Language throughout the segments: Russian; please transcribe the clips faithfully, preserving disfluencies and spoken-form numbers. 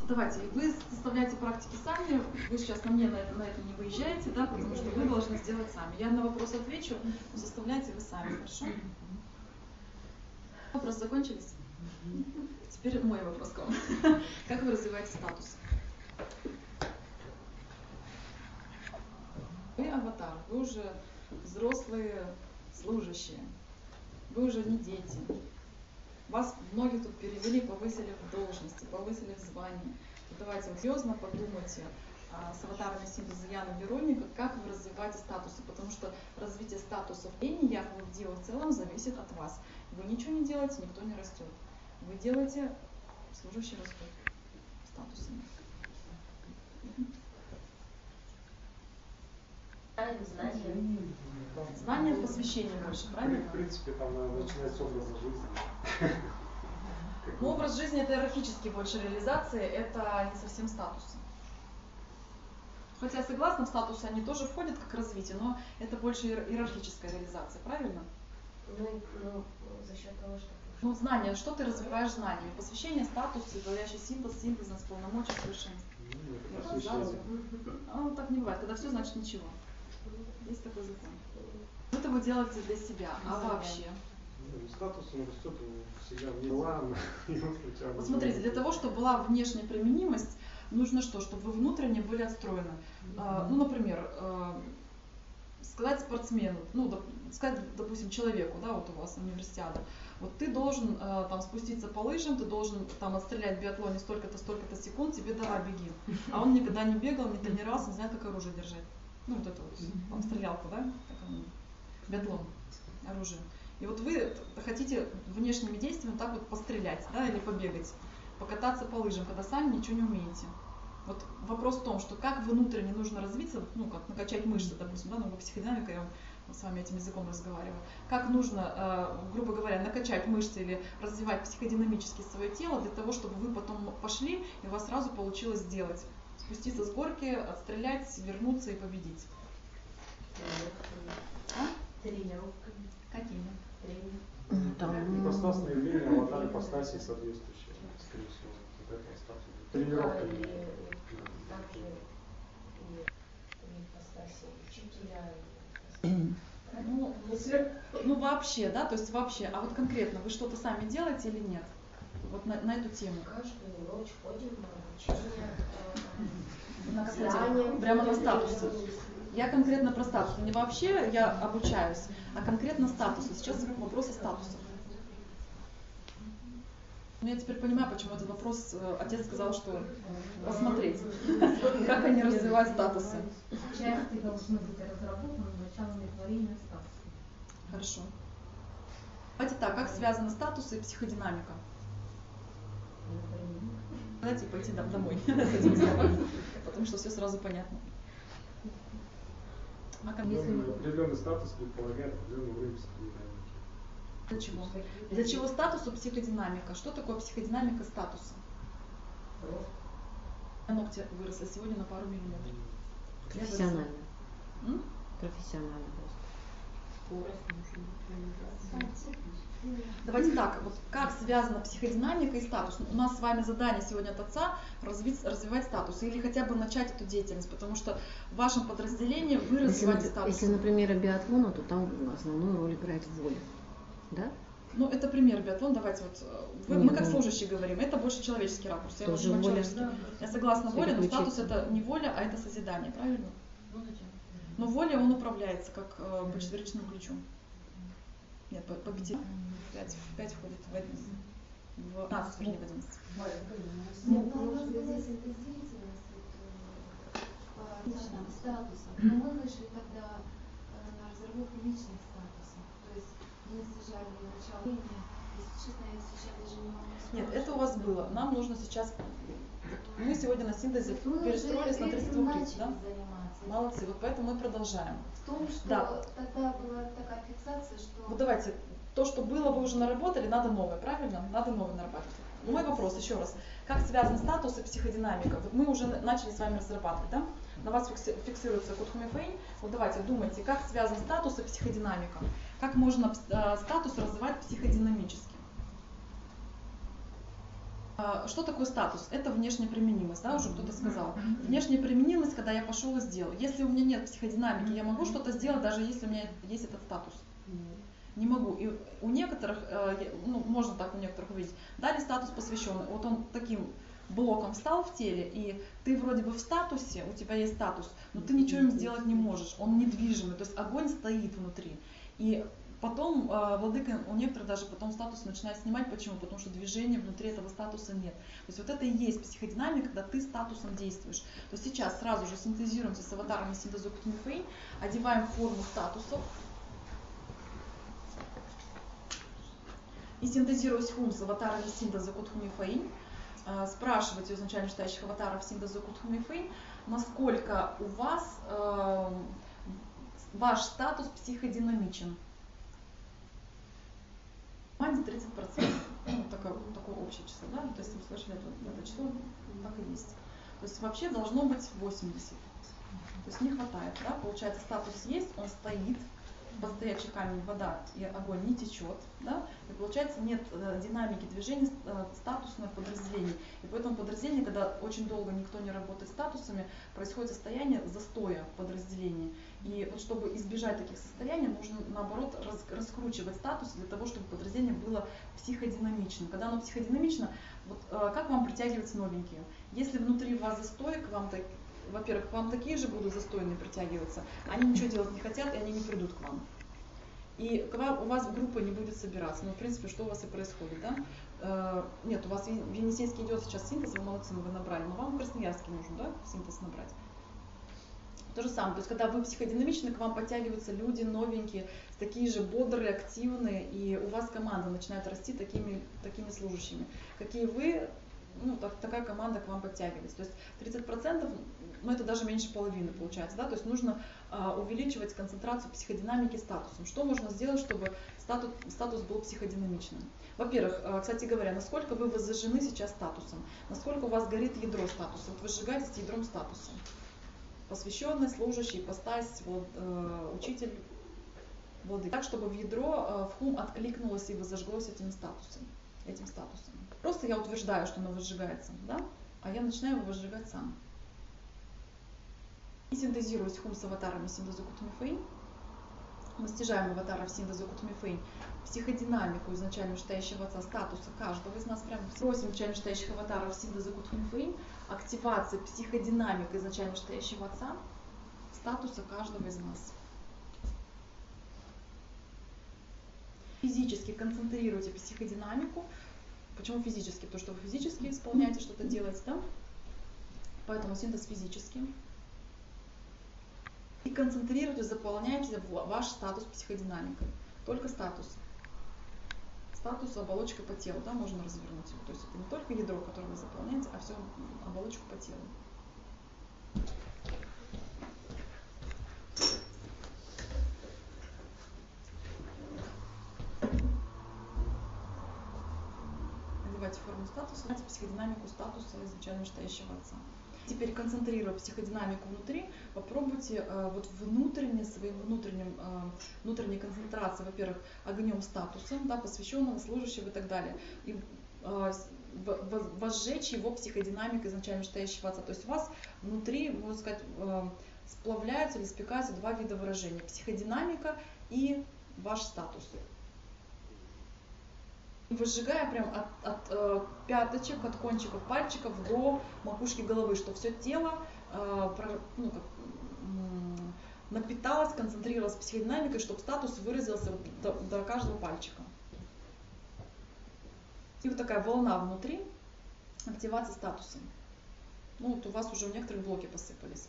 давайте, вы составляете практики сами, вы сейчас на мне на это, на это не выезжаете, да, потому что вы должны сделать сами. Я на вопрос отвечу, но составляйте вы сами, хорошо? Вопросы закончились? Теперь мой вопрос к вам. Как вы развиваете статус? Вы аватар, вы уже взрослые служащие, вы уже не дети. Вас многие тут перевели, повысили в должности, повысили в звании. Давайте серьезно подумайте а, с аватарами синтеза Яна Вероника, как вы развиваете статусы, потому что развитие статусов в лениях, в Дио в целом зависит от вас. Вы ничего не делаете, никто не растет. Вы делаете, служащие растут статусами. Знания. Знания — посвящение больше, правильно? В принципе, там надо начинать с образа жизни. Но образ жизни — это иерархически больше реализации, это не совсем статусы. Хотя я согласна, в статусы они тоже входят как развитие, но это больше иерархическая реализация, правильно? Ну, ну за счет того, что... Ну, знания, что ты развиваешь знаниями? Посвящение, статус, говорящий синтез, синтез, полномочий, совершенства. А, так не бывает, когда все, значит ничего. Есть такой закон. Это вы делаете для себя, а вообще? Статус он растет, всегда не ладно. Вот смотрите, для того, чтобы была внешняя применимость, нужно что? Чтобы вы внутренне были отстроены. А, ну, например, а, сказать спортсмену, ну, доп, сказать, допустим, человеку, да, вот у вас универсиада, вот ты должен а, там спуститься по лыжам, ты должен там отстрелять в биатлоне столько-то, столько-то секунд, тебе давай беги. А он никогда не бегал, не тренировался, не знает, как оружие держать. Ну, вот это вот, там, стрелялка, да, биатлон, оружие. И вот вы хотите внешними действиями так вот пострелять, да, или побегать, покататься по лыжам, когда сами ничего не умеете. Вот вопрос в том, что как внутренне нужно развиться, ну, как накачать мышцы, допустим, да, ну, психодинамика, я с вами этим языком разговариваю, как нужно, э, грубо говоря, накачать мышцы или развивать психодинамически свое тело для того, чтобы вы потом пошли, и у вас сразу получилось сделать. Спуститься с горки, отстрелять, вернуться и победить. А? Тренировками. Какими? Тренировками. Ипостасные явления, аватары ипостаси соответствующие, скорее всего. Вот это остаток. Тренировками. Также и ипостаси учителя. Ну, ну вообще, да, то есть вообще, а вот конкретно вы что-то сами делаете или нет? Вот на, на эту тему. Каждую ночь ходим на обучение. На какой? Прямо на статусы. Я конкретно про статус. Не вообще я обучаюсь, а конкретно статусы. Сейчас вопрос о статусах. Ну, я теперь понимаю, почему этот вопрос отец сказал, что посмотреть, как они развивают статусы. Части должны быть разработаны началами творения статуса. Хорошо. Давайте так, как связаны статусы и психодинамика? Давайте пойти домой, потому что все сразу понятно. А как... Определенный статус предполагает определенный уровень психодинамики. Для чего? Для чего статусу психодинамика? Что такое психодинамика статуса? Ногти выросли сегодня на пару миллиметров. Профессионально. М? Профессионально просто. Давайте так, вот как связана психодинамика и статус? У нас с вами задание сегодня от отца развить, развивать статус или хотя бы начать эту деятельность, потому что в вашем подразделении вы развиваете если, статус. Если, например, биатлона, то там основную роль играет воля. Да? Ну, это пример биатлон. Давайте вот, вы, Нет, мы как ну, служащие говорим, это больше человеческий ракурс. Я, тоже вот, воля. да. Я согласна, воля, но Переключиться. статус это не воля, а это созидание, правильно? Но воля он управляется как э, по четверичному ключу. Нет, по, по пяти. Пять, пять входит в один. В пятнадцать, вернее, в одиннадцать. Нет, ну у нас была синтезировать по личным статусам. Но мы вышли тогда на разработку личных статусов. То есть мы сажали начало линии. Если честно, я сейчас даже не могу сказать. Нет, это у вас было. Нам нужно сейчас... Мы сегодня на синтезе перестроились на тридцать два тридцать, да? Молодцы, вот поэтому мы продолжаем. В том, что да. тогда была такая фиксация, что... Вот давайте, то, что было, вы уже наработали, надо новое, правильно? Надо новое нарабатывать. Мой вопрос еще раз. Как связан статус и психодинамика? Вот мы уже начали с вами разрабатывать, да? На вас фиксируется код Хумифейн. Вот давайте думайте, как связан статус и психодинамика? Как можно э, статус развивать психодинамически? Что такое статус? Это внешняя применимость, да, уже кто-то сказал. Внешняя применимость, когда я пошел и сделал. Если у меня нет психодинамики, я могу что-то сделать, даже если у меня есть этот статус? Не могу. И у некоторых, ну, можно так у некоторых увидеть, дали статус посвященный. Вот он таким блоком встал в теле, и ты вроде бы в статусе, у тебя есть статус, но ты ничего им сделать не можешь. Он недвижимый, то есть огонь стоит внутри. И потом э, владыка у некоторых даже потом статус начинает снимать. Почему? Потому что движения внутри этого статуса нет. То есть вот это и есть психодинамика, когда ты статусом действуешь. То есть сейчас сразу же синтезируемся с аватарами Синда-Зокут-Хунь-Фэйн, одеваем форму статусов. И синтезируясь хум с аватарами Синда-Зокут-Хунь-Фэйн, э, спрашивать у изначально читающих аватаров Синда-Зокут-Хунь-Фэйн, насколько у вас э, ваш статус психодинамичен. тридцать процентов. Ну, такое, такое общее число, да? То есть вы слышали это, это число, так и есть. То есть вообще должно быть восемьдесят. То есть не хватает, да? Получается, статус есть, он стоит, стоячий камень, вода и огонь не течет, да? И получается, нет э, динамики движения э, статусных подразделений. И поэтому подразделение, когда очень долго никто не работает статусами, происходит состояние застоя в подразделении. И вот чтобы избежать таких состояний, нужно наоборот раз, раскручивать статус для того, чтобы подразделение было психодинамичным. Когда оно психодинамично, вот э, как вам притягиваются новенькие? Если внутри вас застой, к вам так, во-первых, к вам такие же будут застойные притягиваться, они ничего делать не хотят, и они не придут к вам. И к вам, у вас группа не будет собираться. Ну, в принципе, что у вас и происходит, да? Э, нет, у вас в Енисейске идет сейчас синтез, вы молодцы, вы набрали, но вам в Красноярске нужно, да, синтез набрать. То же самое, то есть когда вы психодинамичны, к вам подтягиваются люди новенькие, такие же бодрые, активные, и у вас команда начинает расти такими, такими служащими. Какие вы, ну, так, такая команда к вам подтягивается. То есть тридцать процентов, ну это даже меньше половины получается, да, то есть нужно а, увеличивать концентрацию психодинамики статусом. Что можно сделать, чтобы статус, статус был психодинамичным? Во-первых, а, кстати говоря, насколько вы воззажжены сейчас статусом, насколько у вас горит ядро статуса, вот вы сжигаетесь ядром статуса. Посвященный, служащий, ипостась, вот, э, учитель, владыка. Так, чтобы в ядро, э, в хум откликнулось и возожглось этим статусом, этим статусом. Просто я утверждаю, что оно возжигается, да? А я начинаю его возжигать сам. И синтезируясь хум с аватарами Синда-Зокут-Хунь-Фэйн, мы стяжаем аватаров Синда-Зокут-Хунь-Фэйн, психодинамику изначально читающего отца статуса каждого из нас, прямо просим изначально читающих аватаров Синда-Зокут-Хунь-Фэйн, активация психодинамика изначально читающего отца статуса каждого из нас. Физически концентрируйте психодинамику. Почему физически? Потому что вы физически исполняете, что-то делаете, да? Поэтому синтез физически. И концентрируйте, заполняйте ваш статус психодинамикой. Только статус. Статус оболочка по телу, да, можно развернуть. То есть это не только ядро, которое вы заполняете, а все оболочку по телу. Одевайте форму статуса, психодинамику статуса изначально читающего отца. Теперь, концентрируя психодинамику внутри, попробуйте э, вот внутренне, своим внутренним, э, внутренней концентрацией, во-первых, огнем статуса, да, посвященного, служащего и так далее, и э, возжечь его психодинамикой изначально читающего отца. То есть у вас внутри, можно сказать, э, сплавляются или спекаются два вида выражения: психодинамика и ваш статус. Выжигая прям от, от э, пяточек, от кончиков пальчиков до макушки головы, чтобы все тело э, про, ну, как, м- напиталось, концентрировалось психодинамикой, чтобы статус выразился вот до, до каждого пальчика. И вот такая волна внутри активации статуса. Ну вот у вас уже в некоторых блоки посыпались.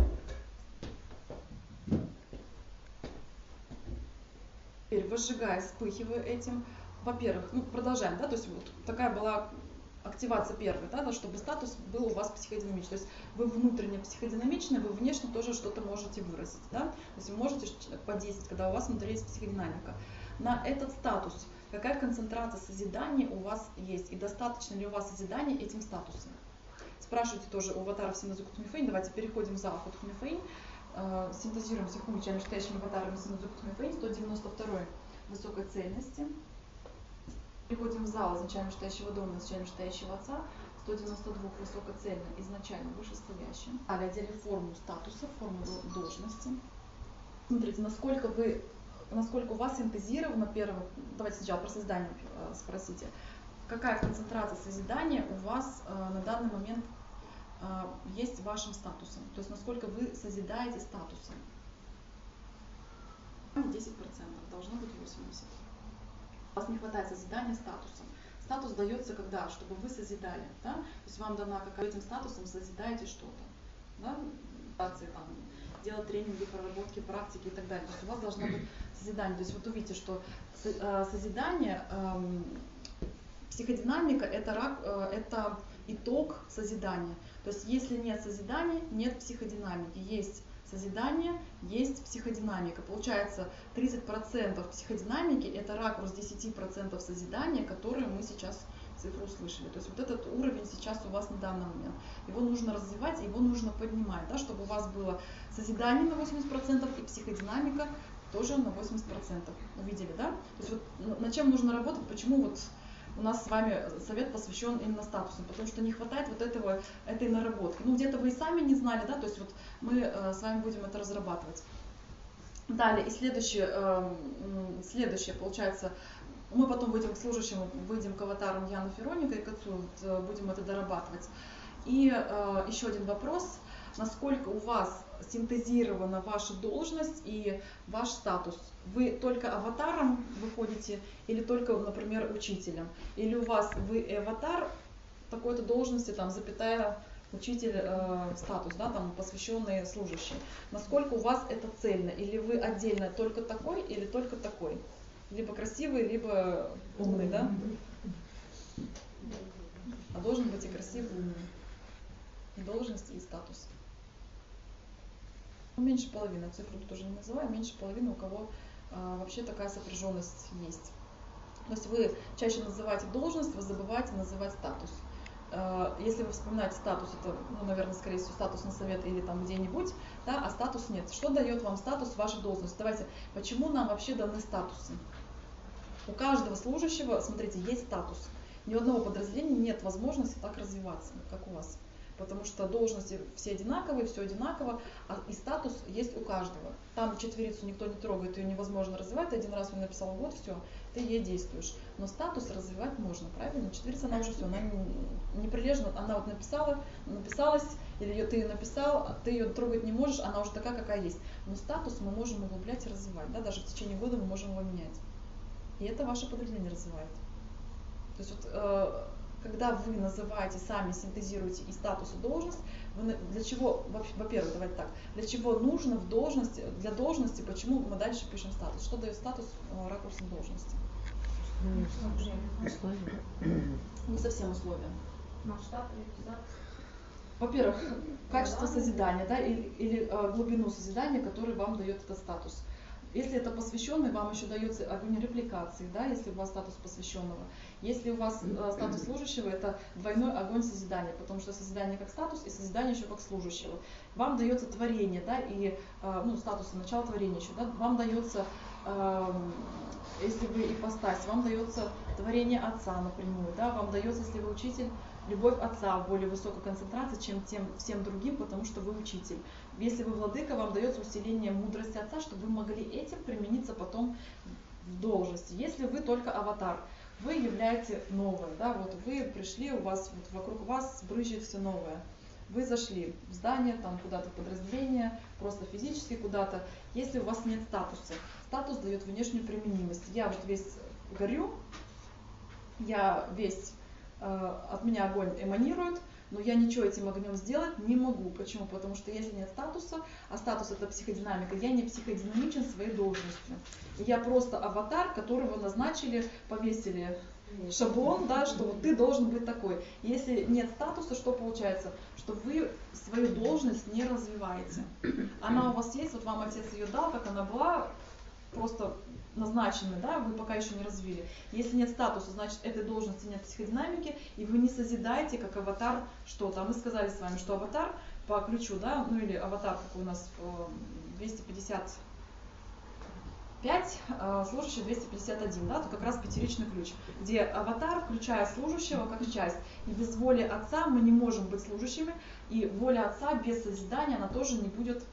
Теперь выжигая, вспыхивая этим. Во-первых, ну продолжаем, да, то есть вот такая была активация первая, да, чтобы статус был у вас психодинамичный. То есть вы внутренне психодинамичны, вы внешне тоже что-то можете выразить, да, то есть вы можете подействовать, когда у вас внутри есть психодинамика. На этот статус какая концентрация созидания у вас есть и достаточно ли у вас созидания этим статусом? Спрашивайте тоже у аватаров Синда-Зокут-Хунь-Фэйн. Давайте переходим за Хунь-Фэйн, э, синтезируем всех умечами читающими аватарами Синда-Зокут-Хунь-Фэйн, сто девяносто второй высокой цельности. Приходим в зал, изначально мечтающего дома, изначально мечтающего отца, сто девяносто два высокоцельно, изначально вышестоящим. Далее отделили форму статуса, форму должности. Смотрите, насколько вы, насколько у вас синтезировано первое, давайте сначала про созидание э, спросите. Какая концентрация созидания у вас э, на данный момент э, есть вашим статусом? То есть насколько вы созидаете статусом? десять процентов, должно быть восемьдесят процентов. У вас не хватает созидания статусом. Статус дается когда? Чтобы вы созидали. Да? То есть вам дана, как вы этим статусом созидаете что-то. Да? Там, делать тренинги, проработки, практики и так далее. То есть у вас должно быть созидание. То есть вот увидите, что созидание, эм, психодинамика это, рак, э, это итог созидания. То есть если нет созидания, нет психодинамики. Есть созидание, есть психодинамика. Получается, тридцать процентов психодинамики это ракурс десять процентов созидания, которые мы сейчас цифру услышали. То есть вот этот уровень сейчас у вас на данный момент. Его нужно развивать, его нужно поднимать, да, чтобы у вас было созидание на восемьдесят процентов и психодинамика тоже на восемьдесят процентов. Увидели, да? То есть вот над чем нужно работать, почему вот у нас с вами совет посвящен именно статусам, потому что не хватает вот этого, этой наработки. Ну, где-то вы и сами не знали, да, то есть вот мы э, с вами будем это разрабатывать. Далее, и следующее, э, следующее, получается, мы потом выйдем к служащему, выйдем к аватарам Яны Фероника и к отцу, вот, будем это дорабатывать. И э, еще один вопрос, насколько у вас синтезирована ваша должность и ваш статус? Вы только аватаром выходите или только, например, учителем? Или у вас вы аватар такой-то должности, там, запятая, учитель, э, статус, да, там, посвященный служащий? Насколько у вас это цельно? Или вы отдельно только такой или только такой? Либо красивый, либо умный, да? А должен быть и красивый, и умный. И должность, и статус. Меньше половины, цифру тут уже не называю, меньше половины, у кого э, вообще такая сопряженность есть. То есть вы чаще называете должность, вы забываете называть статус. Э, если вы вспоминаете статус, это, ну, наверное, скорее всего, статус на совет или там где-нибудь, да, а статус нет. Что дает вам статус вашей должности? Давайте, почему нам вообще даны статусы? У каждого служащего, смотрите, есть статус. Ни у одного подразделения нет возможности так развиваться, как у вас. Потому что должности все одинаковые, все одинаково, а и статус есть у каждого. Там четверицу никто не трогает, ее невозможно развивать. Ты один раз он написал год, все, ты ей действуешь. Но статус развивать можно, правильно? Четверица, она уже все, она не прилежна, она вот написала, написалась, или ее, ты ее написал, ты ее трогать не можешь, она уже такая, какая есть. Но статус мы можем углублять и развивать, да? Даже в течение года мы можем его менять. И это ваше подразделение развивает. То есть вот, э, когда вы называете, сами синтезируете и статус, и должность, вы для чего, во-первых, давайте так, для чего нужно в должности, для должности, почему мы дальше пишем статус? Что дает статус э, ракурсом должности? Условия. Не совсем условия. Масштаб, реализация. Во-первых, качество созидания, да, или, или э, глубину созидания, который вам дает этот статус. Если это посвященный, вам еще дается огонь репликации, да, если у вас статус посвященного. Если у вас э, статус служащего, это двойной огонь созидания, потому что созидание как статус и созидание еще как служащего. Вам дается творение, да, и э, ну, статус начала творения еще, да, вам дается, э, если вы ипостась, вам дается творение отца напрямую, да, вам дается, если вы учитель, любовь отца в более высокой концентрации, чем тем, всем другим, потому что вы учитель. Если вы владыка, вам дается усиление мудрости отца, чтобы вы могли этим примениться потом в должности. Если вы только аватар, вы являете новое, да, вот вы пришли, у вас вот вокруг вас брызжет все новое. Вы зашли в здание, там куда-то в подразделение, просто физически куда-то. Если у вас нет статуса, статус дает внешнюю применимость. Я вот весь горю, я весь от меня огонь эманирует, но я ничего этим огнем сделать не могу. Почему? Потому что если нет статуса, а статус это психодинамика, я не психодинамичен своей должностью. Я просто аватар, которого назначили, повесили шаблон, да, что вот ты должен быть такой. Если нет статуса, что получается? Что вы свою должность не развиваете. Она у вас есть, вот вам отец ее дал, как она была, просто назначены, да, вы пока еще не развили. Если нет статуса, значит этой должности нет психодинамики, и вы не созидаете как аватар что-то. А мы сказали с вами, что аватар по ключу, да, ну или аватар, какой у нас двести пятьдесят пять, служащий двести пятьдесят один, да, это как раз пятеричный ключ, где аватар, включая служащего как часть, и без воли отца мы не можем быть служащими, и воля отца без созидания, она тоже не будет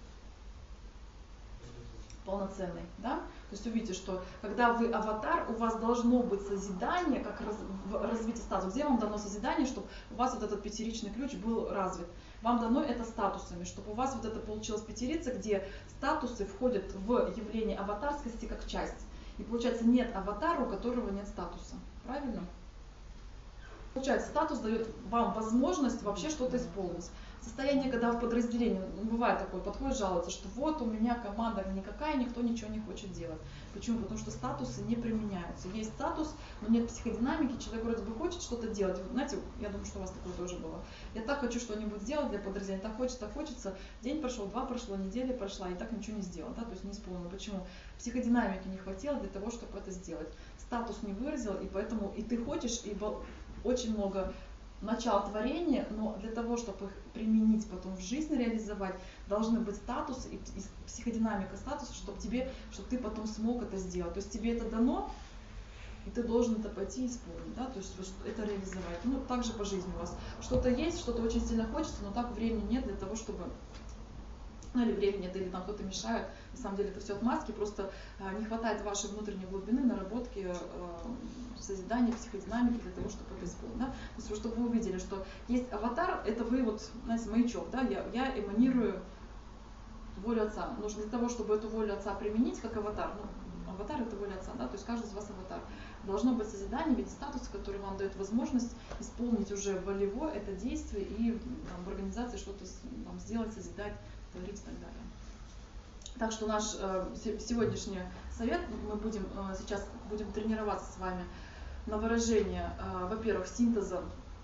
полноценной, да? То есть увидите, что когда вы аватар, у вас должно быть созидание, как раз, в развитии статуса. Где вам дано созидание, чтобы у вас вот этот пятеричный ключ был развит? Вам дано это статусами, чтобы у вас вот это получилась пятерица, где статусы входят в явление аватарскости как часть. И получается, нет аватара, у которого нет статуса. Правильно? Получается, статус дает вам возможность вообще что-то исполнить. Состояние, когда в подразделении, ну, бывает такое, подходит, жалуется, что вот у меня команда никакая, никто ничего не хочет делать. Почему? Потому что статусы не применяются. Есть статус, но нет психодинамики, человек вроде бы хочет что-то делать. Вот, знаете, я думаю, что у вас такое тоже было. Я так хочу что-нибудь сделать для подразделения, так хочется, так хочется. День прошел, два прошло, неделя прошла, и так ничего не сделал, да, то есть не исполнил. Почему? Психодинамики не хватило для того, чтобы это сделать. Статус не выразил, и поэтому и ты хочешь, и очень много начал творения, но для того, чтобы их применить потом в жизнь, реализовать, должны быть статусы и психодинамика статуса, чтобы тебе, чтобы ты потом смог это сделать. То есть тебе это дано, и ты должен это пойти и исполнить, да, то есть это реализовать. Ну, также по жизни у вас что-то есть, что-то очень сильно хочется, но так времени нет для того, чтобы, ну, или времени нет, или там кто-то мешает. На самом деле это все отмазки, просто а, не хватает вашей внутренней глубины, наработки, а, созидания, психодинамики для того, чтобы это исполнить. Да? То есть, чтобы вы увидели, что есть аватар, это вы, вот, знаете, маячок, да? я, я эманирую волю отца. Нужно для того, чтобы эту волю отца применить, как аватар, ну, аватар это воля отца, да? То есть каждый из вас аватар. Должно быть созидание в виде статуса, который вам дает возможность исполнить уже волево это действие и там, в организации что-то там, сделать, созидать, творить и так далее. Так что наш э, сегодняшний совет, мы будем э, сейчас будем тренироваться с вами на выражение, э, во-первых, синтеза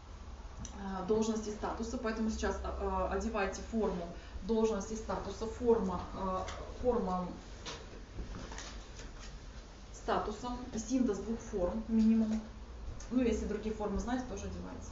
э, должности и статуса, поэтому сейчас э, одевайте форму должности и статуса, форма, э, форма статуса, синтез двух форм минимум. Ну, если другие формы знаете, тоже одевайте.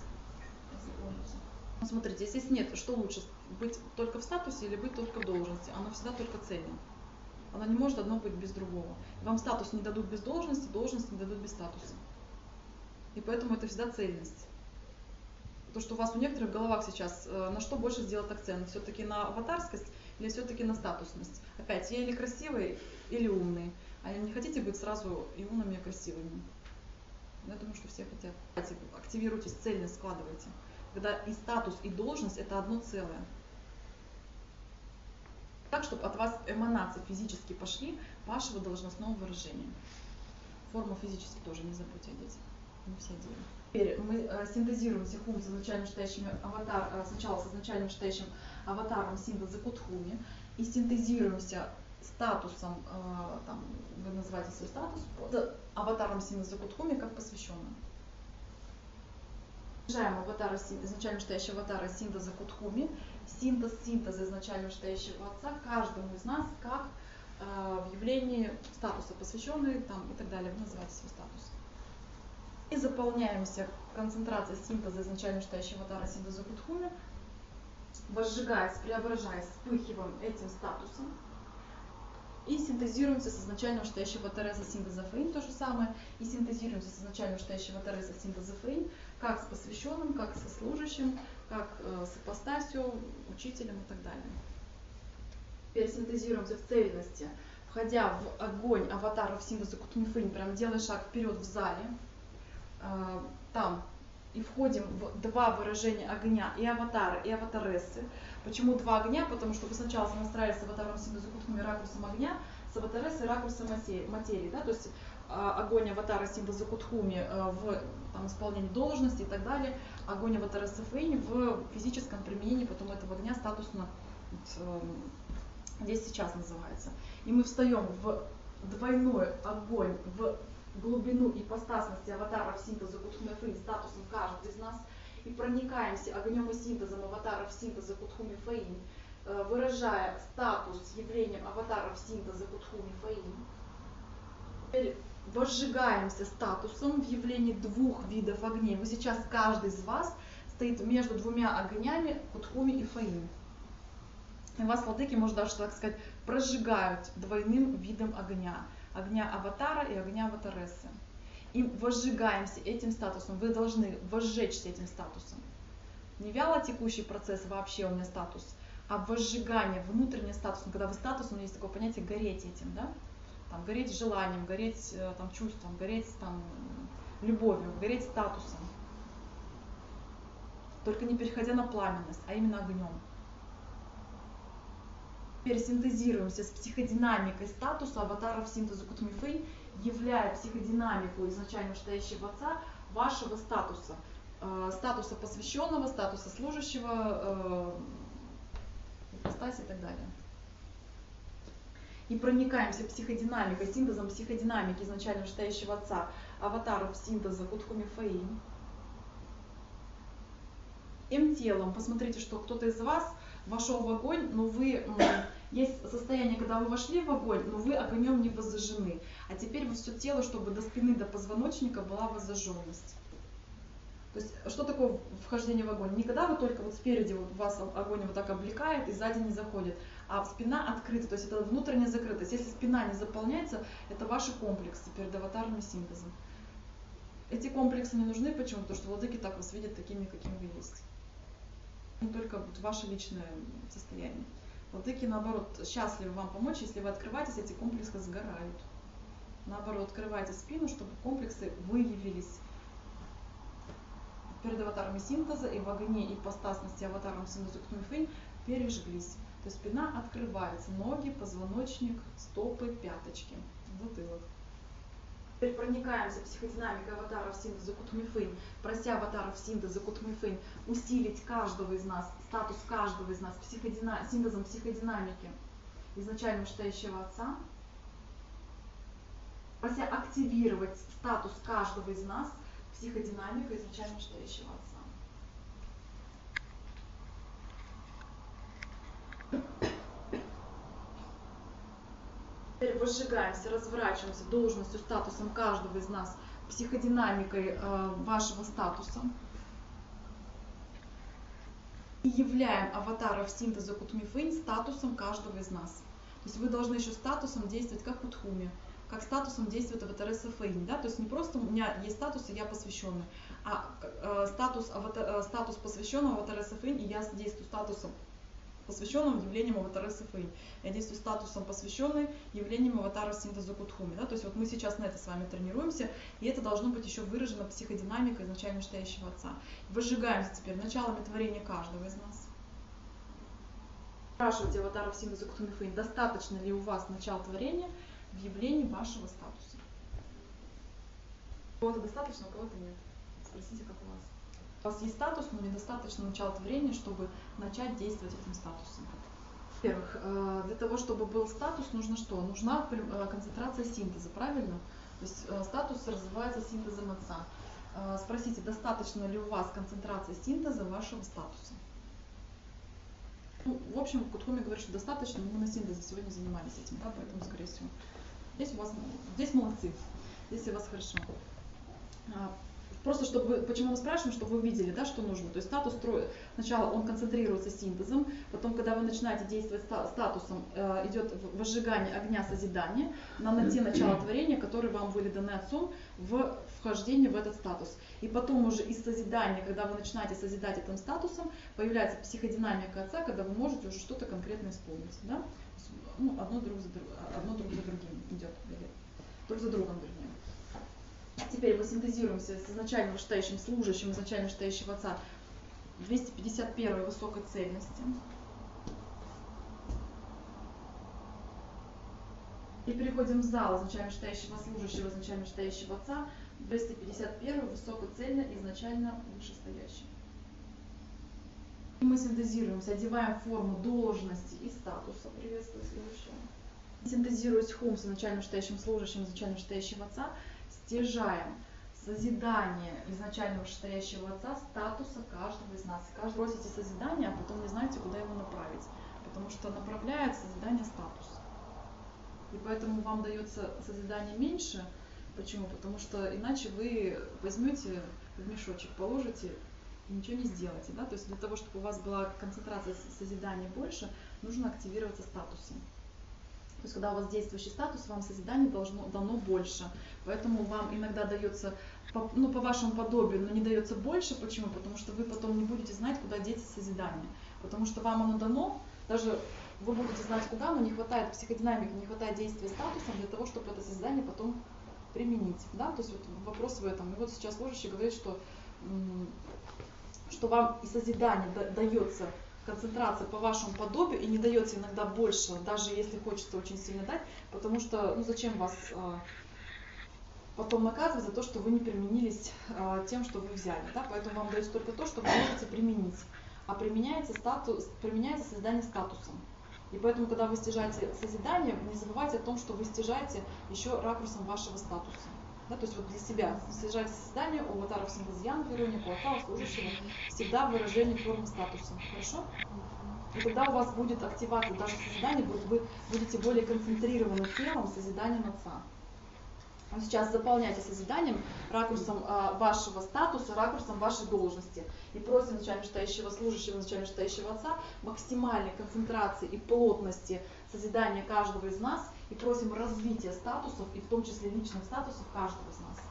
Смотрите, здесь нет, что лучше, быть только в статусе или быть только в должности. Оно всегда только цельно. Оно не может одно быть без другого. Вам статус не дадут без должности, должность не дадут без статуса. И поэтому это всегда цельность. То, что у вас у некоторых в головах сейчас, на что больше сделать акцент? Все-таки на аватарскость или все-таки на статусность? Опять, я или красивый, или умный. А не хотите быть сразу и умными, и красивыми? Я думаю, что все хотят. Активируйтесь, цельность складывайте. Когда и статус, и должность это одно целое. Так, чтобы от вас эманации физически пошли вашего должностного выражения. Форму физически тоже не забудьте одеть. Мы все делаем. Теперь мы э, синтезируем все функции с начальным вышестоящим аватар, э, сначала с начальным вышестоящим аватаром синтеза Кутхуми и синтезируемся статусом, э, там, вы называете свой статус, под аватаром синтеза Кутхуми как посвященным. Изначального аватара, изначально вышестоящего аватара синтеза Кутхуми, синтез синтеза изначально вышестоящего отца каждому из нас как э, в явлении статуса посвященный там, и так далее. Вы называете свой статус. И заполняемся концентрацией синтеза изначально вышестоящего аватара синтеза Кутхуми, возжигаясь, преображаясь, вспыхиваем этим статусом. И синтезируемся с изначально вышестоящего Тереза синтеза Фейн, то же самое, и синтезируемся с изначально вышестоящего Тереза синтеза Фейн, как с посвященным, как со служащим, как э, с ипостасью, учителем и так далее. Теперь синтезируемся в цельности, входя в огонь аватаров синтеза Кутхуми Фейн, прям делая шаг вперед в зале, э, там, и входим в два выражения огня, и аватара, и аватарессы. Почему два огня? Потому что вы сначала сонастраивались с аватаром синтеза Кутхуми ракурсом огня, с аватарессой ракурсом материи. материи да? То есть э, огонь аватара синтеза Кутхуми э, в там, исполнении должности и так далее, огонь аватарессы Фейни в физическом применении потом этого огня статусно вот, э, здесь сейчас называется. И мы встаем в двойной огонь, в глубину ипостасности аватаров синтеза Кутхуми Фейн статусом каждый из нас и проникаемся огнем и синтезом аватаров синтеза Кутхуми Фейн, выражая статус явлением аватаров синтеза Кутхуми Фейн. Теперь возжигаемся статусом в явлении двух видов огней. Вы сейчас, каждый из вас стоит между двумя огнями Кутхуми и Фейн. И вас владыки, может даже так сказать, прожигают двойным видом огня. Огня аватара и огня аватарессы. И возжигаемся этим статусом. Вы должны возжечься этим статусом. Не вяло текущий процесс вообще у меня статус, а возжигание, внутренний статус. Когда вы статус, у меня есть такое понятие гореть этим, да? Там, гореть желанием, гореть там, чувством, гореть там, любовью, гореть статусом. Только не переходя на пламенность, а именно огнем. Теперь синтезируемся с психодинамикой статуса аватаров синтеза Кутмифей, являя психодинамику изначально вышестоящего отца вашего статуса. Э, статуса посвященного, статуса служащего, э, ипостаси и так далее. И проникаемся психодинамикой, синтезом психодинамики изначально вышестоящего отца аватаров синтеза Кутхумифей. Тем телом, посмотрите, что кто-то из вас вошел в огонь, но вы, есть состояние, когда вы вошли в огонь, но вы огнем не воззажжены. А теперь вы все тело, чтобы до спины, до позвоночника была воззажженность. То есть, что такое вхождение в огонь? Не когда вы только вот спереди вот вас огонь вот так облекает и сзади не заходит, а спина открыта, то есть это внутренняя закрытость. Если спина не заполняется, это ваши комплексы перед аватарным синтезом. Эти комплексы не нужны, почему? Потому что владыки так вас видят такими, какими вы есть. Не только вот ваше личное состояние. Владыки, наоборот, счастливы вам помочь, если вы открываетесь, эти комплексы сгорают. Наоборот, открывайте спину, чтобы комплексы выявились перед аватарами синтеза и в огне ипостасности аватаром синтеза Кутмифей пережглись. То есть спина открывается, ноги, позвоночник, стопы, пяточки, затылок. Теперь проникаемся психодинамикой аватаров синтеза Кутмифей, прося аватаров синтеза Кутмифей усилить каждого из нас, статус каждого из нас психодина... синтезом психодинамики изначально вышестоящего отца, прося активировать статус каждого из нас психодинамика изначально вышестоящего отца. Теперь возжигаемся, разворачиваемся должностью, статусом каждого из нас, психодинамикой э, вашего статуса. И являем аватаров синтеза Кутмифей статусом каждого из нас. То есть вы должны еще статусом действовать как Кутхуми, как статусом действует аватаресса Фейн. Да? То есть не просто у меня есть статус, и я посвященный, а э, статус, аватар, э, статус посвященного аватаресса Фейн, и я действую статусом посвященным явлением аватаресса Фейн. Я действую статусом посвященный явлением аватара синтеза Кутхуми. Да? То есть вот мы сейчас на это с вами тренируемся, и это должно быть еще выражено психодинамикой изначально вышестоящего отца. Выжигаемся теперь началами творения каждого из нас. Спрашивайте аватаров синтеза Кутхуми, достаточно ли у вас начала творения в явлении вашего статуса. У кого-то достаточно, у кого-то нет. Спросите, как у вас. У вас есть статус, но недостаточно начала творения, чтобы начать действовать этим статусом. Во-первых, для того, чтобы был статус, нужно что? Нужна концентрация синтеза, правильно? То есть статус развивается синтезом отца. Спросите, достаточно ли у вас концентрация синтеза вашего статуса? Ну, в общем, Кутхуми говорит, что достаточно, но мы на синтезе сегодня занимались этим, да, поэтому, скорее всего, здесь у вас, здесь молодцы, здесь у вас хорошо. Просто чтобы, почему мы спрашиваем, чтобы вы видели, да, что нужно. То есть статус строит, сначала он концентрируется синтезом, потом, когда вы начинаете действовать статусом, э, идет возжигание огня созидания на, на те начала творения, которые вам были даны отцом в вхождении в этот статус. И потом уже из созидания, когда вы начинаете созидать этим статусом, появляется психодинамика отца, когда вы можете уже что-то конкретно исполнить. Да? Ну, одно, друг за, одно друг за другим идет, друг за другом, вернее. Теперь мы синтезируемся с изначально вышестоящим служащим, изначально вышестоящего отца двести пятьдесят первой высокой цельности. И переходим в зал изначально вышестоящего служащего, изначально вышестоящего отца двести пятьдесят первой высокоцельной, изначально вышестоящей. И мы синтезируемся, одеваем форму должности и статуса, приветствую служащего. Синтезируясь хум с изначально вышестоящим служащим, изначально вышестоящего отца, стяжаем созидание изначально вышестоящего отца статуса каждого из нас. Каждый просите созидание, а потом не знаете, куда его направить, потому что направляет созидание статус. И поэтому вам дается созидание меньше. Почему? Потому что иначе вы возьмете в мешочек, положите и ничего не сделаете. Да? То есть для того, чтобы у вас была концентрация созидания больше, нужно активироваться статусом. То есть когда у вас действующий статус, вам созидание должно, дано больше. Поэтому вам иногда дается, по, ну, по вашему подобию, но не дается больше. Почему? Потому что вы потом не будете знать, куда деть созидание. Потому что вам оно дано, даже вы будете знать куда, но не хватает психодинамики, не хватает действия статусом для того, чтобы это созидание потом применить. Да? То есть вот вопрос в этом. И вот сейчас служащий говорит, что, что вам и созидание дается концентрация по вашему подобию и не дается иногда больше, даже если хочется очень сильно дать, потому что, ну зачем вас а, потом наказывать за то, что вы не применились а, тем, что вы взяли, да? Поэтому вам дается только то, что вы можете применить, а применяется, статус, применяется созидание статусом. И поэтому, когда вы стяжаете созидание, не забывайте о том, что вы стяжаете еще ракурсом вашего статуса. Да, то есть вот для себя стяжаете созидание у аватаров симпозианов, Вероника, у аватара служащего всегда выражение формы статуса. Хорошо? И тогда у вас будет активация даже созидания, вы будете более концентрированы телом созиданием Отца. А сейчас заполняйте созиданием ракурсом а, вашего статуса, ракурсом вашей должности. И просим начальника стоящего служащего, начальника стоящего Отца максимальной концентрации и плотности созидания каждого из нас. И просим развития статусов, и в том числе личных статусов каждого из нас.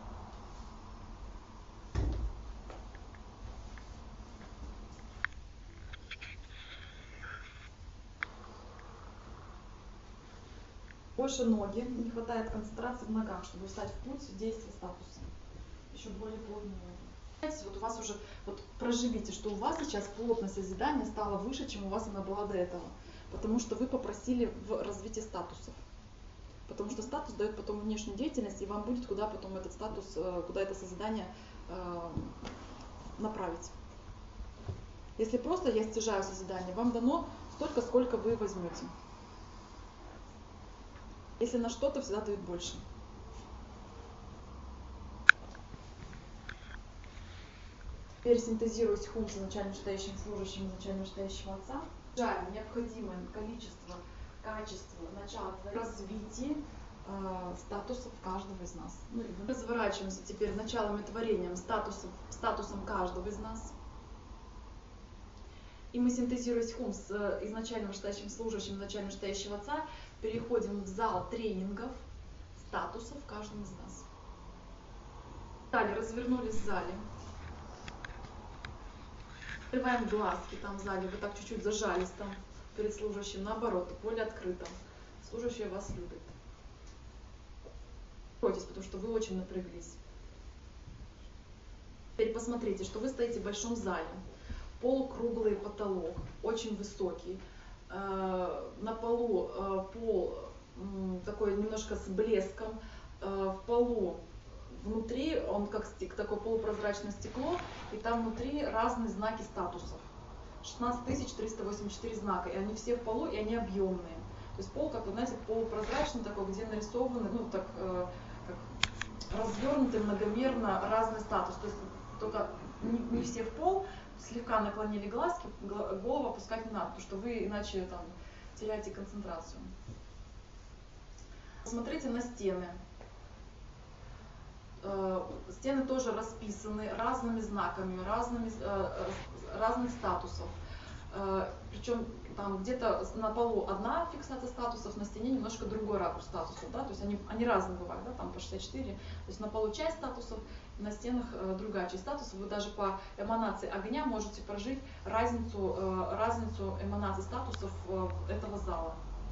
Больше ноги, не хватает концентрации в ногах, чтобы встать в путь действия статуса. Еще более плотные ноги. Вот у вас уже, вот проживите, что у вас сейчас плотность созидания стала выше, чем у вас она была до этого. Потому что вы попросили в развитии статусов. Потому что статус дает потом внешнюю деятельность, и вам будет куда потом этот статус, куда это созидание э, направить. Если просто я стяжаю созидание, вам дано столько, сколько вы возьмете. Если на что-то, всегда дают больше. Теперь синтезируясь хум с начальным читающим служащим, начальным читающего Отца, снижаем необходимое количество, качество, начало развития э, статусов каждого из нас. Ну, и разворачиваемся теперь началом и творением статусов, статусом каждого из нас. И мы, синтезируясь хум с изначальным читающим служащим, начальным читающего Отца, переходим в зал тренингов статусов каждого из нас. Далее развернулись в зале. Открываем глазки там в зале, вы так чуть-чуть зажались там перед служащим, наоборот, более открыто. Служащий вас любит. Бойтесь, потому что вы очень напряглись. Теперь посмотрите, что вы стоите в большом зале. Полукруглый потолок, очень высокий. На полу пол такой немножко с блеском. В полу внутри он как такое полупрозрачное стекло, и там внутри разные знаки статусов. шестнадцать тысяч триста восемьдесят четыре знака, и они все в полу, и они объемные. То есть пол, как вы знаете, полупрозрачный такой, где нарисованы, ну так, э, как развернутый многомерно разный статус. То есть только не, не все в пол, слегка наклонили глазки, голову опускать не надо, потому что вы иначе там теряете концентрацию. Посмотрите на стены. Стены тоже расписаны разными знаками, разными, разных статусов. Причем там где-то на полу одна фиксация статусов, на стене немножко другой ракурс статусов. Да? То есть они, они разные бывают, да? Там по шестьдесят четыре. То есть на полу часть статусов, на стенах другая часть статусов. Вы даже по эманации огня можете прожить разницу, разницу эманации статусов этого зала.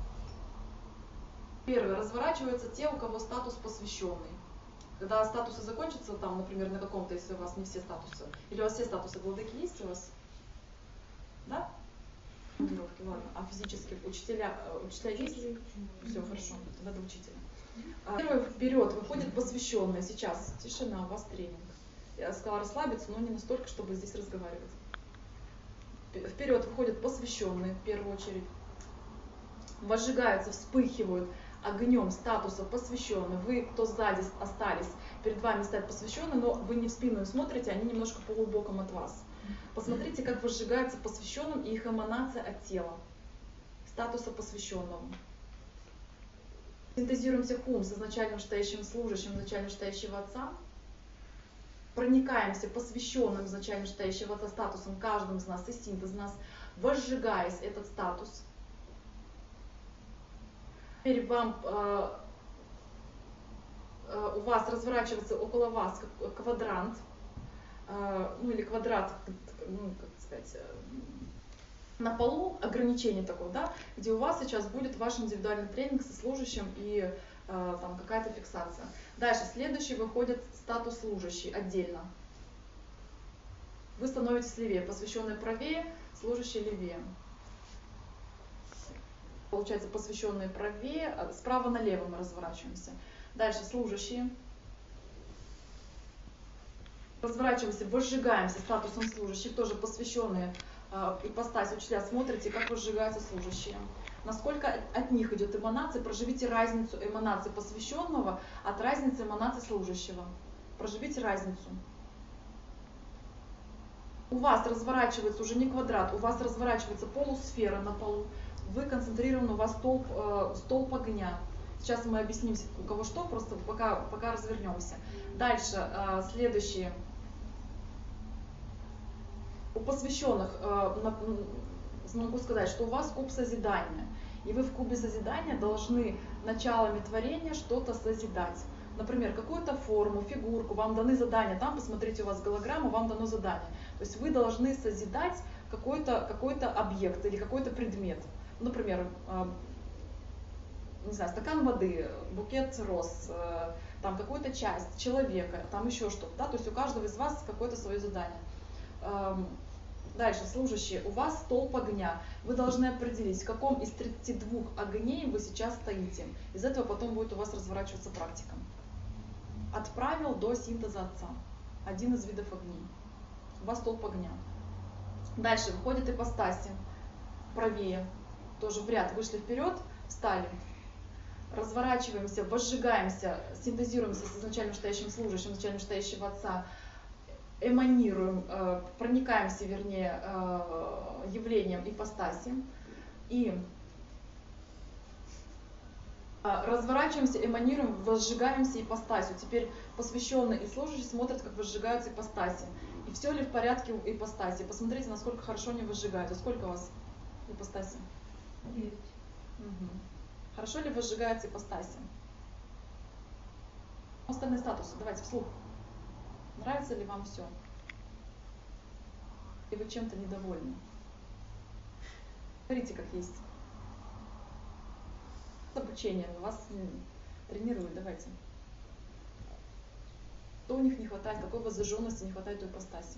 Первое. Разворачиваются те, у кого статус посвященный. Когда статусы закончатся, там, например, на каком-то, если у вас не все статусы, или у вас все статусы владыки есть у вас? Да? Командировки, ладно. А физически учителя, учителя есть? Все, хорошо, тогда до учителя. Первый вперед выходит посвященный. Сейчас тишина, у вас тренинг. Я сказала расслабиться, но не настолько, чтобы здесь разговаривать. Вперед выходят посвященные в первую очередь. Возжигаются, вспыхивают огнем статуса посвященных. Вы, кто сзади остались, перед вами стоят посвященные, но вы не в спину им смотрите, они немножко полубоком от вас. Посмотрите, как возжигается посвященным и их эманация от тела, статуса посвященного. Синтезируемся хум с изначальным читающим служащим, изначально читающего Отца. проникаемся посвященным изначально вышестоящего отца статусом каждым из нас и синтез нас, возжигаясь этот статус. Теперь вам, э, э, у вас разворачивается около вас квадрант, э, ну или квадрат, ну, как сказать, э, на полу ограничение такое, да, где у вас сейчас будет ваш индивидуальный тренинг со служащим и э, там какая-то фиксация. Дальше, следующий выходит статус служащий отдельно. Вы становитесь левее, посвященный правее, служащий левее. Получается, посвященные правее, справа налево мы разворачиваемся. Дальше служащие. Разворачиваемся, возжигаемся статусом служащих, тоже посвященные э, ипостась учителя. Смотрите, как возжигаются служащие. Насколько от них идет эманация, проживите разницу эманации посвященного от разницы эманации служащего. Проживите разницу. У вас разворачивается уже не квадрат, у вас разворачивается полусфера на полу. Вы концентрированы, у вас столб, э, столб огня. Сейчас мы объясним, у кого что, просто пока, пока развернемся. Дальше, э, следующие. У посвященных э, на, могу сказать, что у вас куб созидания. И вы в кубе созидания должны началами творения что-то созидать. Например, какую-то форму, фигурку, вам даны задания. Там, посмотрите, у вас голограмма, вам дано задание. То есть вы должны созидать какой-то какой-то объект или какой-то предмет. Например, э, не знаю, стакан воды, букет роз, э, там какую-то часть человека, там еще что-то. Да? То есть у каждого из вас какое-то свое задание. Эм, Дальше, служащие, у вас столб огня. Вы должны определить, в каком из тридцати двух огней вы сейчас стоите. Из этого потом будет у вас разворачиваться практика. От правил до синтеза отца. Один из видов огней. У вас столб огня. Дальше выходит ипостаси. Правее. Тоже в ряд. Вышли вперед, встали. Разворачиваемся, возжигаемся, синтезируемся с изначально вышестоящим служащим, изначально вышестоящего отца. Эманируем, э, проникаемся, вернее, э, явлением ипостаси и э, разворачиваемся, эманируем, возжигаемся ипостасью. Теперь посвященный и служащий смотрят, как возжигаются ипостаси. И все ли в порядке у ипостаси? Посмотрите, насколько хорошо они возжигаются. Сколько у вас ипостаси? Девять. Угу. Хорошо ли возжигаются ипостаси? Остальные статусы. Давайте вслух. Нравится ли вам все? И вы чем-то недовольны? Говорите, как есть. Обучение вас тренирует, давайте. Что у них не хватает, какой воззаженности не хватает у ипостаси?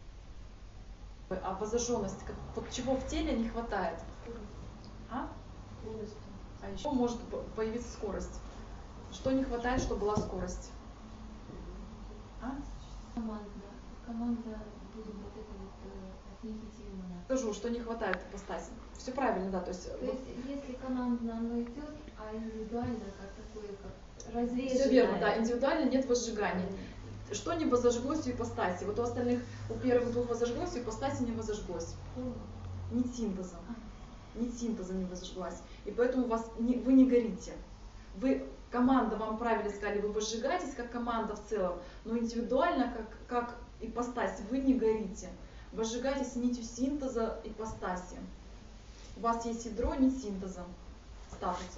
А воззаженность, как, вот чего в теле не хватает? А? А еще может появиться скорость. Что не хватает, чтобы была скорость? А? Команда. Команда будет вот это вот э, от них идти эманация. Скажу, что не хватает ипостаси. Все правильно, да. То есть, То есть если командно оно идет, а индивидуально как такое, как развешенное. все верно, да. Индивидуально нет возжигания. Что не возожглось у ипостаси? Вот у остальных, у первых двух возожглось, у ипостаси не возожглось. Нить синтеза. Нить синтеза не возожглась. И поэтому у вас не, вы не горите. Вы, команда вам правильно сказали, вы возжигаетесь как команда в целом, но индивидуально, как, как ипостась, вы не горите. Возжигаетесь нитью синтеза ипостаси. У вас есть ядро, нить синтеза статуса.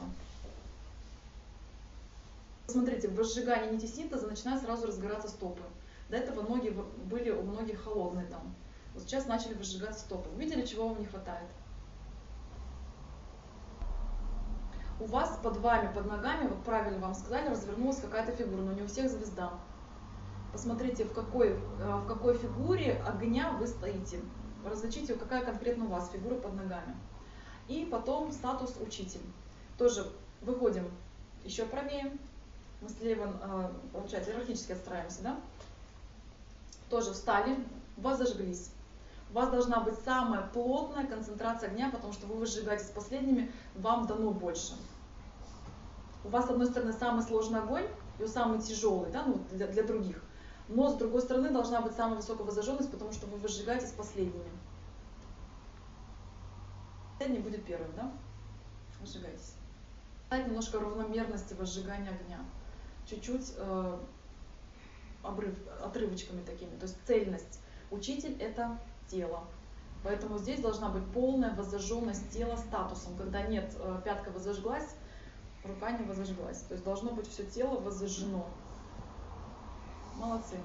Смотрите, в возжигании нити синтеза начинают сразу разгораться стопы. До этого ноги были у многих холодные там. Вот сейчас начали возжигаться стопы. Увидели, чего вам не хватает? У вас под вами, под ногами, вот правильно вам сказали, развернулась какая-то фигура, но не у всех звезда. Посмотрите, в какой, в какой фигуре огня вы стоите. Различите, какая конкретно у вас фигура под ногами. И потом статус учитель. Тоже выходим еще правее. Мы слева, получается, иерархически отстраиваемся, да? Тоже встали, возожглись. У вас должна быть самая плотная концентрация огня, потому что вы возжигаетесь последними, вам дано больше. У вас, с одной стороны, самый сложный огонь, и самый тяжелый, да, ну, для, для других. Но, с другой стороны, должна быть самая высокая возожженность, потому что вы возжигаетесь последними. Последний будет первым, да? Возжигайтесь. Дать немножко равномерности возжигания огня. Чуть-чуть э, обрыв, отрывочками такими. То есть цельность. Учитель – это тело. Поэтому здесь должна быть полная воззаженность тела статусом. Когда нет, э, пятка возожглась, рука не возожглась. То есть должно быть все тело воззажжено. Молодцы.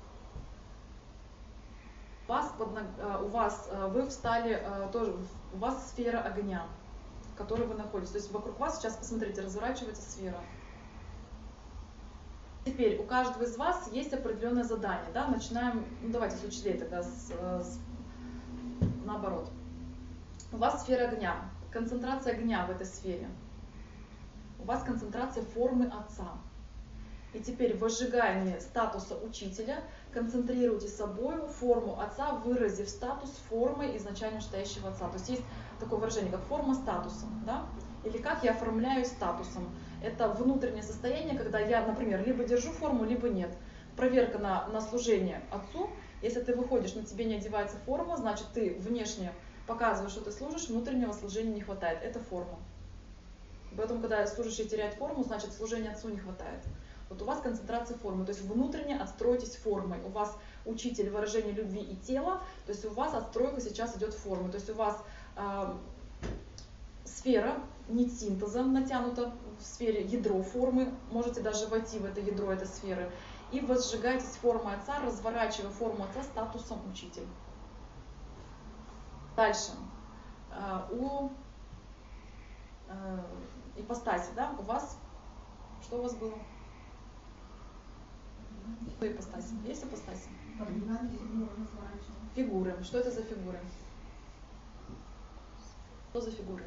У вас, под, у вас вы встали, тоже, у вас сфера огня, в которой вы находитесь. То есть вокруг вас сейчас, посмотрите, разворачивается сфера. Теперь у каждого из вас есть определенное задание. Да? Начинаем, ну давайте с учителей тогда, с, с, наоборот. У вас сфера огня, концентрация огня в этой сфере. У вас концентрация формы Отца. И теперь в возжигании статуса учителя концентрируйте собой форму Отца, выразив статус формы изначально стоящего Отца. То есть есть такое выражение, как форма статусом. Да? Или как я оформляю статусом. Это внутреннее состояние, когда я, например, либо держу форму, либо нет. Проверка на, на служение Отцу. Если ты выходишь, на тебе не одевается форма, значит ты внешне показываешь, что ты служишь, внутреннего служения не хватает. Это форма. Поэтому, когда служащий теряет форму, значит служения Отцу не хватает. Вот у вас концентрация формы, то есть внутренне отстройтесь формой. У вас учитель выражения любви и тела, то есть у вас отстройка сейчас идет формы. То есть у вас э, сфера, нить синтеза натянута в сфере ядро формы, можете даже войти в это ядро этой сферы. И возжигаетесь формой Отца, разворачивая форму Отца статусом учитель. Дальше. Э, у э, ипостаси, да, у вас, что у вас было? Что ипостаси? Есть ипостаси? Фигуры. Что это за фигуры? Что за фигуры?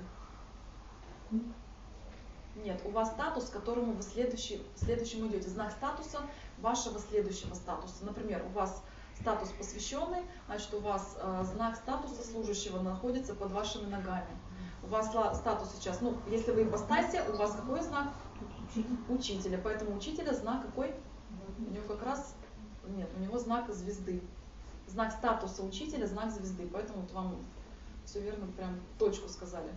Нет, у вас статус, к которому вы следующий, следующим идете. Знак статуса вашего следующего статуса. Например, у вас статус посвященный, значит у вас э, знак статуса служащего находится под вашими ногами. У вас статус сейчас, ну, если вы ипостаси, у вас какой знак? Учителя. Поэтому учителя знак какой? У него как раз, нет, у него знак звезды. Знак статуса учителя, знак звезды. Поэтому вот вам все верно, прям точку сказали.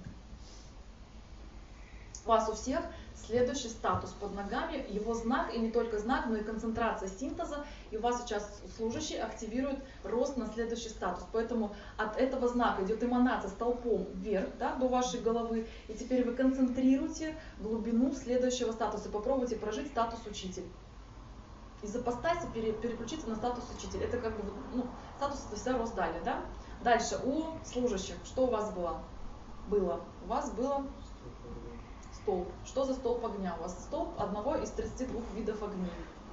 У вас у всех следующий статус под ногами, его знак, и не только знак, но и концентрация синтеза. И у вас сейчас служащий активирует рост на следующий статус. Поэтому от этого знака идет эманация столпом вверх, да, до вашей головы. И теперь вы концентрируете глубину следующего статуса. Попробуйте прожить статус учитель. Из ипостаси переключиться на статус учитель. Это как бы, ну, статус это всегда рост далее, да? Дальше, у служащих, что у вас было? Было. У вас было столб. Что за столб огня? У вас столб одного из тридцати двух видов огней.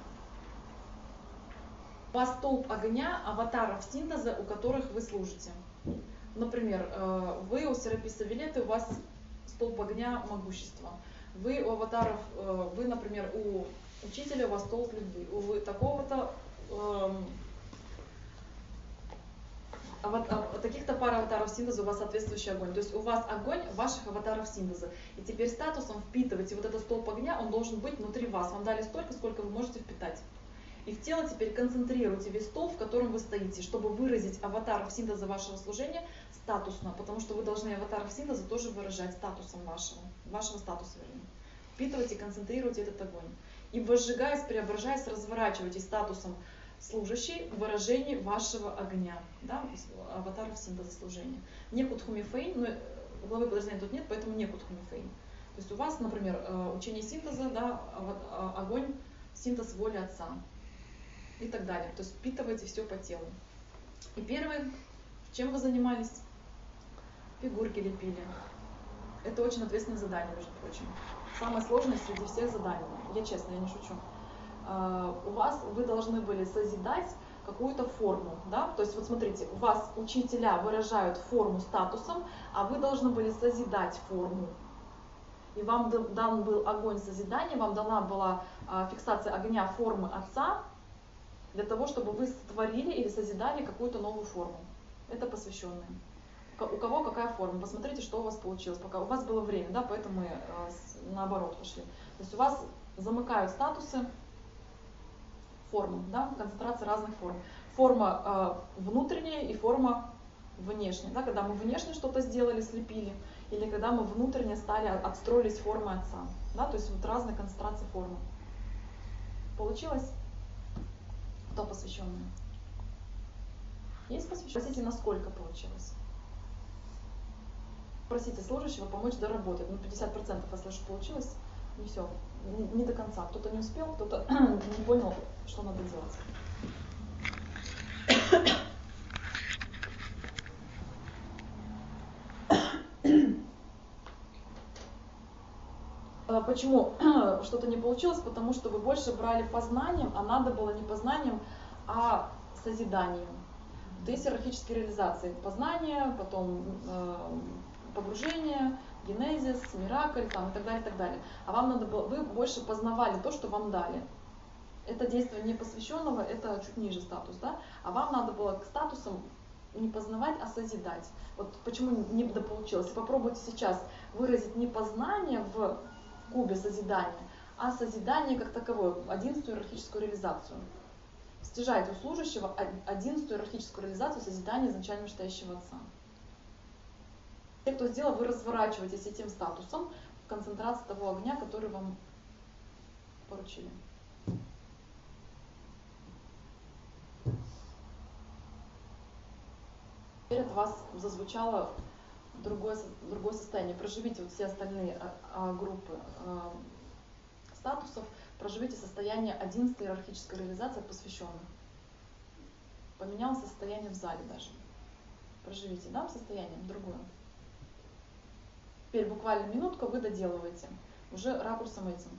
У вас столб огня аватаров синтеза, у которых вы служите. Например, вы у Сераписа Вилеты, у вас столб огня могущества. Вы у аватаров, вы, например, у учителя, у вас столб любви. У такого-то эм, таких-то пар аватаров синтеза у вас соответствующий огонь. То есть у вас огонь ваших аватаров синтеза. И теперь статусом впитываете вот этот столб огня, он должен быть внутри вас. Вам дали столько, сколько вы можете впитать. И в тело теперь концентрируйте весь столб, в котором вы стоите, чтобы выразить аватаров синтеза вашего служения статусно. Потому что вы должны аватаров синтеза тоже выражать статусом вашего, вашего статуса, вернее. Впитывайте, концентрируйте этот огонь. И возжигаясь, преображаясь, разворачивайте статусом служащий в выражении вашего огня, да, аватаров синтеза служения. Некут хумифейн, но главы подразделения тут нет, поэтому некут хумифейн. То есть у вас, например, учение синтеза, да, огонь, синтез воли Отца и так далее. То есть впитывайте все по телу. И первое, чем вы занимались? Фигурки лепили. Это очень ответственное задание, между прочим. Самое сложное среди всех заданий. Я честно, я не шучу. Uh, у вас, вы должны были созидать какую-то форму, да, то есть вот смотрите, у вас учителя выражают форму статусом, а вы должны были созидать форму. И вам дан был огонь созидания, вам дана была uh, фиксация огня формы Отца, для того, чтобы вы сотворили или созидали какую-то новую форму. Это посвященные. У кого какая форма, посмотрите, что у вас получилось, пока у вас было время, да, поэтому мы uh, наоборот пошли. То есть у вас замыкают статусы, форму, да, концентрация разных форм. Форма э, внутренняя и форма внешняя. Да, когда мы внешне что-то сделали, слепили, или когда мы внутренне стали, отстроились формы Отца. Да, то есть вот разные концентрации формы. Получилось? Кто посвященный? Есть посвященный? Спросите, насколько получилось. Просите служащего помочь доработать. Ну, пятьдесят процентов, если что получилось, не все, не, не до конца. Кто-то не успел, кто-то не понял, что надо делать. Почему что-то не получилось? Потому что вы больше брали по знаниям, а надо было не по знаниям, а созиданием. То есть иерархические реализации. Познание, потом э, погружение, генезис, миракль там, и так далее, и так далее. А вам надо было, вы больше познавали то, что вам дали. Это действие непосвященного, это чуть ниже статус, да? А вам надо было к статусам не познавать, а созидать. Вот почему не получилось. Попробуйте сейчас выразить не познание в кубе созидания, а созидание как таковое, одиннадцатую иерархическую реализацию. Стяжайте у служащего одиннадцатую иерархическую реализацию созидания изначально вышестоящего Отца. Те, кто сделал, вы разворачиваетесь этим статусом в концентрации того огня, который вам поручили. Теперь от вас зазвучало другое, другое состояние. Проживите вот все остальные а, а, группы а, статусов, проживите состояние одиннадцатой иерархической реализации посвященных. Поменялось состояние в зале даже. Проживите, да, состояние другое. Теперь буквально минутка вы доделываете уже ракурсом этим.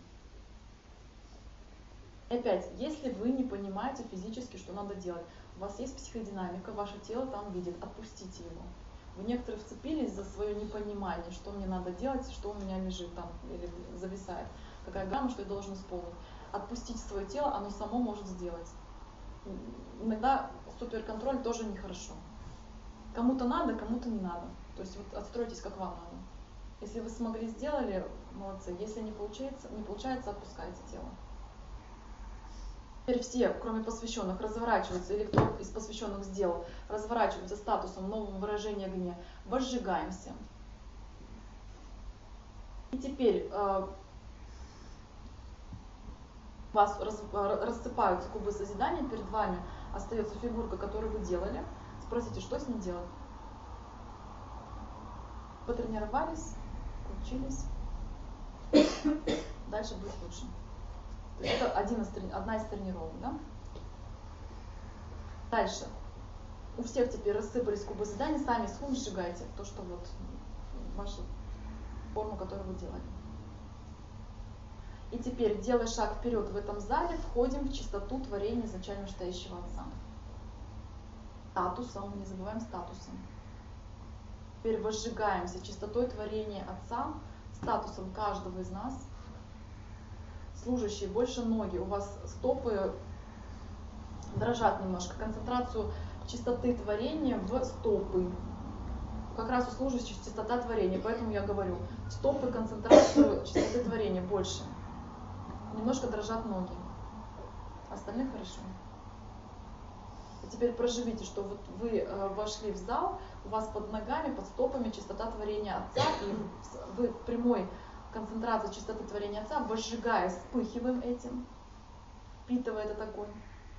И опять, если вы не понимаете физически, что надо делать, у вас есть психодинамика, ваше тело там видит, отпустите его. Вы некоторые вцепились за свое непонимание, что мне надо делать, что у меня лежит там или зависает, какая грамма, что я должен исполнить. Отпустите свое тело, оно само может сделать. Иногда суперконтроль тоже нехорошо. Кому-то надо, кому-то не надо. То есть вот отстройтесь, как вам надо. Если вы смогли, сделали, молодцы. Если не получается, не получается, отпускайте тело. Теперь все, кроме посвященных, разворачиваются, или кто из посвященных сделал, разворачиваются статусом нового выражения огня. Возжигаемся. И теперь э, вас раз, рассыпаются кубы созидания, перед вами остается фигурка, которую вы делали. Спросите, что с ней делать? Потренировались, учились. Дальше будет лучше. То есть это один из, одна из тренировок, да? Дальше. У всех теперь рассыпались кубы созидания, сами с хум сжигайте то, что вот вашу форму, которую вы делали. И теперь, делая шаг вперед в этом зале, входим в чистоту творения изначально вышестоящего Отца. Статусом, не забываем статусом. Теперь возжигаемся чистотой творения Отца, статусом каждого из нас. Служащие, больше ноги, у вас стопы дрожат немножко. Концентрацию чистоты творения в стопы. Как раз у служащих чистота творения, поэтому я говорю, стопы, концентрацию чистоты творения больше. Немножко дрожат ноги. Остальные хорошо. И теперь проживите, что вот вы э, вошли в зал, у вас под ногами, под стопами чистота творения Отца, и вы прямой концентрации чистоты творения Отца, возжигая, вспыхиваем этим, впитывая этот огонь.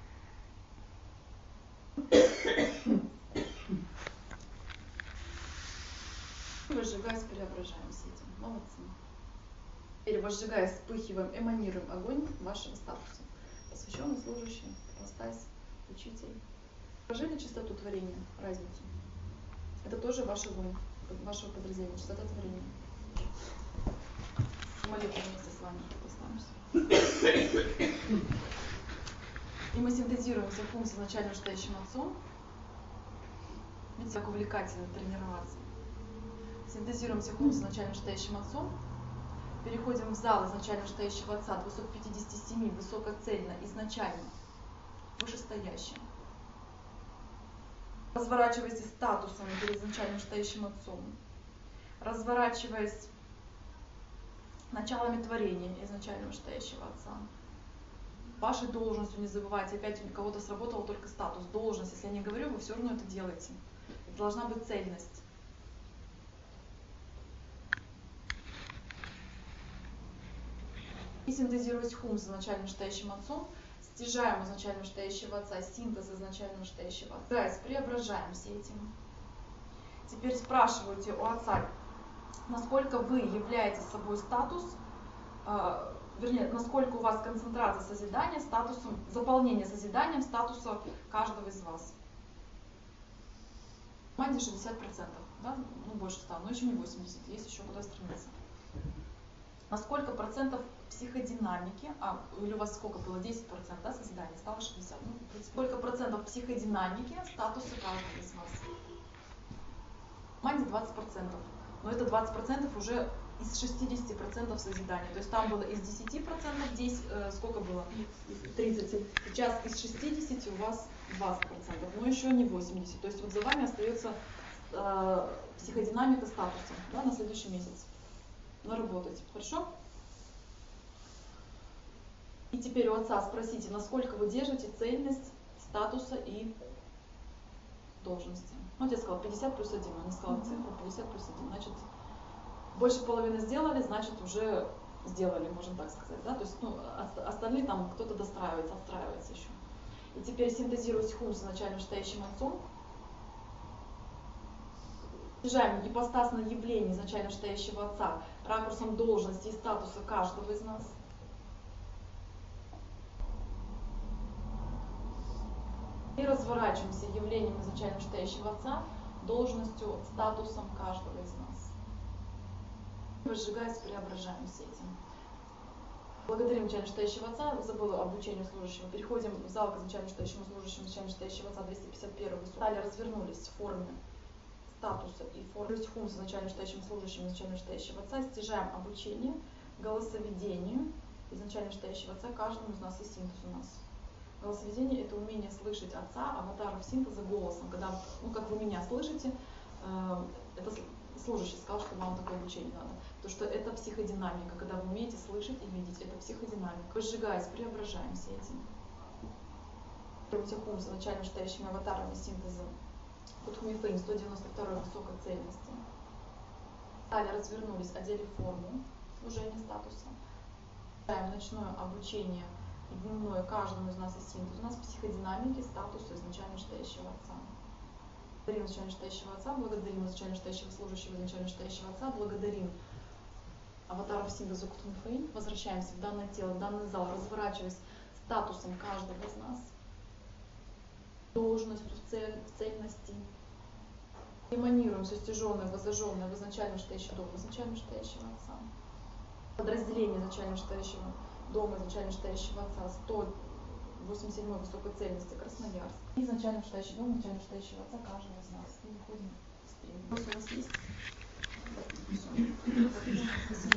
Возжигаясь, преображаемся этим. Молодцы. Теперь возжигая, вспыхиваем, эманируем огонь вашего статуса. Посвященный, служащий, ипостась, учитель. Прожили чистоту творения, разницу. Это тоже ваш огонь, вашего подразделения, чистота творения. Молитву вместе с вами останемся. И мы синтезируемся в функции изначально вышестоящим Отцом. Видите, как увлекательно тренироваться. Синтезируемся в функции изначально вышестоящим Отцом. Переходим в зал изначально вышестоящего Отца двести пятьдесят семь, высокоцельно, изначально вышестоящим. Разворачиваясь статусом перед изначально вышестоящим Отцом. Разворачиваясь началами творения изначально вышестоящего Отца. Вашей должностью не забывайте, опять у кого-то сработал только статус, должность, если я не говорю, вы все равно это делаете. Это должна быть цельность. И синтезируясь хум с изначально вышестоящим Отцом, Стяжаем изначально вышестоящего отца, синтез изначально вышестоящего отца. Гайс, преображаем все этим. Теперь спрашивайте у отца, насколько вы являете собой статус, э, вернее, насколько у вас концентрация созидания статусом, заполнение созиданием статуса каждого из вас. В команде шестьдесят процентов, да? Ну больше ста, но еще не восемьдесят, есть еще куда стремиться. На сколько процентов психодинамики, а или у вас сколько было, десять процентов, да, созидания, стало шестьдесят, ну, сколько процентов психодинамики статуса каждого из вас? В команде двадцать процентов, но это двадцать процентов уже из шестидесяти процентов созидания, то есть там было из десяти процентов, здесь э, сколько было? тридцать. Сейчас из шестидесяти у вас двадцать процентов, но еще не восемьдесят, то есть вот за вами остается э, психодинамика статуса, да, на следующий месяц. Наработать. Хорошо? И теперь у отца спросите, насколько вы держите цельность статуса и должности. Ну, вот я сказала пятьдесят плюс один, она сказала цифру пятьдесят плюс один. Значит, больше половины сделали, значит, уже сделали, можно так сказать. Да? То есть, ну, остальные там кто-то достраивается, отстраивается еще. И теперь синтезируйте хум с изначально вышестоящим отцом. Снижаем ипостасное явление изначально вышестоящего отца ракурсом должности и статуса каждого из нас. И разворачиваемся явлением изначально вышестоящего отца должностью, статусом каждого из нас. Возжигаясь, преображаем все этим. Благодарим изначально вышестоящего отца, забыла обучение служащего. Переходим в зал к изначально вышестоящему служащему, изначально вышестоящего отца двести пятьдесят первый. Далее развернулись в форме статуса и формы хум с изначально вышестоящим служащим изначально вышестоящего отца, стяжаем обучение голосоведению изначально вышестоящего отца каждому из нас и синтез у нас. Голосоведение — это умение слышать отца, аватаров синтеза голосом. Когда, ну как вы меня слышите, э, это служащий сказал, что вам такое обучение надо. Потому что это психодинамика, когда вы умеете слышать и видеть, это психодинамика. Возжигаясь, преображаемся этим. Хум с изначально вышестоящими аватарами синтеза. Кутхумифейн сто девяносто второй высокой цельности. Далее развернулись, одели форму служения статуса. Ночное обучение и дневное каждому из нас и синтез. У нас психодинамики статуса изначально вышестоящего отца. Благодарим изначально вышестоящего отца, благодарим изначально вышестоящего служащего изначально вышестоящего отца, благодарим аватаров синтеза Кутхумифейн. Возвращаемся в данное тело, в данный зал, разворачиваясь статусом каждого из нас. Должностью, в, цель, в цельности. Эманируем все стяженное, воззаженное в изначально вышестоящего дома, изначально вышестоящего отца. Подразделение изначально вышестоящего дома, изначально вышестоящего отца, сто восемьдесят седьмой высокой цельности, Красноярск. И изначально вышестоящий дом, изначально вышестоящего отца каждого из нас. И выходим в стрим. У нас есть?